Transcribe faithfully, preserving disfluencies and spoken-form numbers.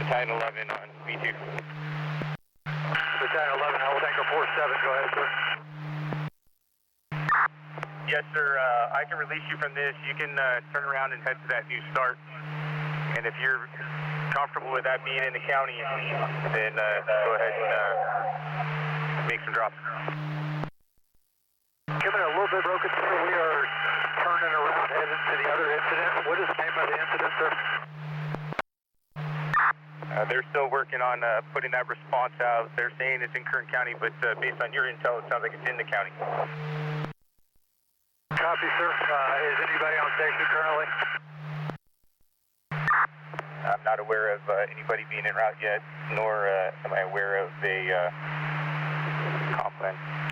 Battalion eleven on B two. Battalion eleven, Howell Tango four seven, go ahead, sir. Yes, sir. Uh, I can release you from this. You can uh, turn around and head to that new start. And if you're comfortable with that being in the county, then uh, go ahead and uh, make some drops. Coming in a little bit broken, sir. We are turning around, heading to the other incident. What is the name of the incident, sir? Uh, they're still working on uh, putting that response out. They're saying it's in Kern County, but uh, based on your intel, it sounds like it's in the county. Copy, sir. Uh, is anybody on station currently? I'm not aware of uh, anybody being en route yet, nor uh, am I aware of a uh, comp plan.